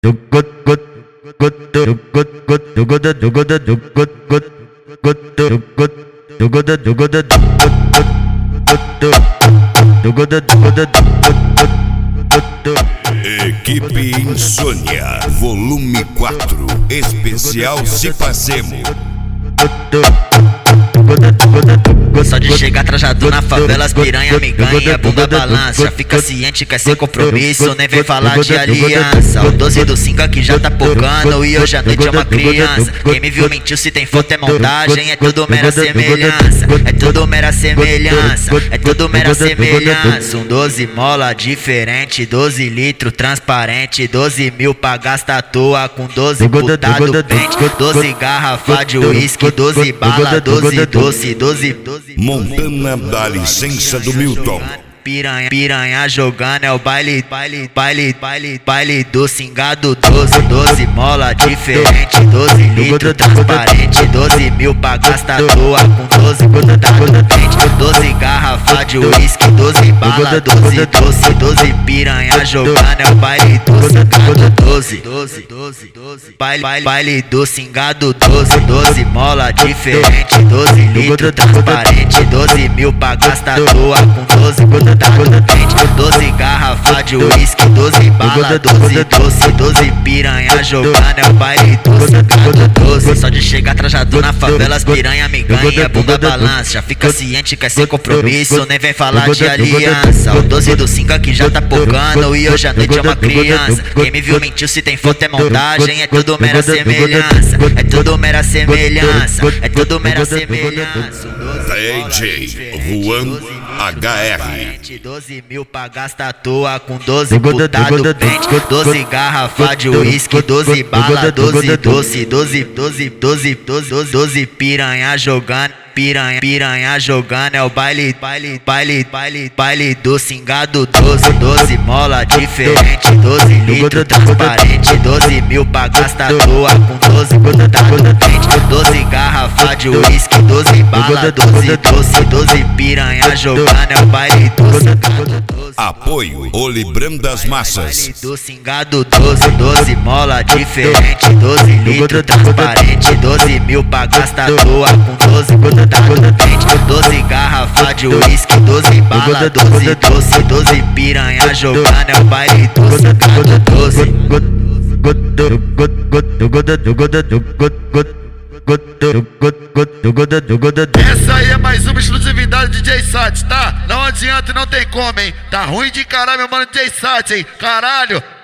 Equipe Insônia, volume 4, especial Se Passemos. Só de chegar trajado na favela, as piranha me ganha, bunda balança. Já fica ciente que é sem compromisso, nem vem falar de aliança. O 12 do 5 aqui já tá pocando e hoje à noite é uma criança. Quem me viu mentiu, se tem foto é montagem, é tudo mera semelhança. É tudo mera semelhança, é tudo mera semelhança. Um 12 mola diferente, 12 litros transparente, 12 mil pra gastar à toa com 12 putado pente, 12 garrafa de uísque, 12 bala, 12 doce, 12. Montana dá licença do Milton. Piranha jogando é o baile do cingado. 12 mola diferente, 12 litros transparente, 12 mil pra gastar à toa com 12 putado pente, 12 garrafa de uísque, 12 bala, 12 doce, 12 piranha jogando é o baile do cingado. 12 baile do cingado. 12 mola diferente, 12 litros transparente, 12 mil pra gastar à toa com 12 putado 12 garrafa de uísque, 12 bala, 12 doce, 12 piranha jogando é o baile do cingado. 12 só de chegar trajado na favela, as piranha me ganha, bunda balança. Já fica ciente que é sem compromisso, nem vem falar de aliança. O 12 do 5 aqui já tá pocando e hoje à noite é uma criança. Quem me viu mentiu, se tem foto é montagem, é tudo mera semelhança. É tudo mera semelhança, é tudo mera semelhança. DJ Juan HR. 12 mil pra gastar à toa com 12 putado pente, 12 garrafa de uísque, 12 bala, 12 doce, 12 piranha jogando. Piranha jogando é o baile do cingado. 12 mola diferente, 12 litros transparente, 12 mil pra gastar à toa com 12 putado pente, 12 garrafa de uísque, 12 bala, 12 doce, 12 piranha jogando é o baile do cingado. Apoio Olibrando das Massas. Do cingado. 12 mola diferente, 12 litros transparente, 12 mil pra gastar à toa com 12 putado pente, 12 garrafa de uísque, 12 bala, 12 doce, 12 piranha jogando é o baile do cingado. 12. Essa aí é mais uma exclusividade do DJ Sat, tá? Não adianta e não tem como, hein? Tá ruim de caralho, meu mano DJ Sat, hein? Caralho!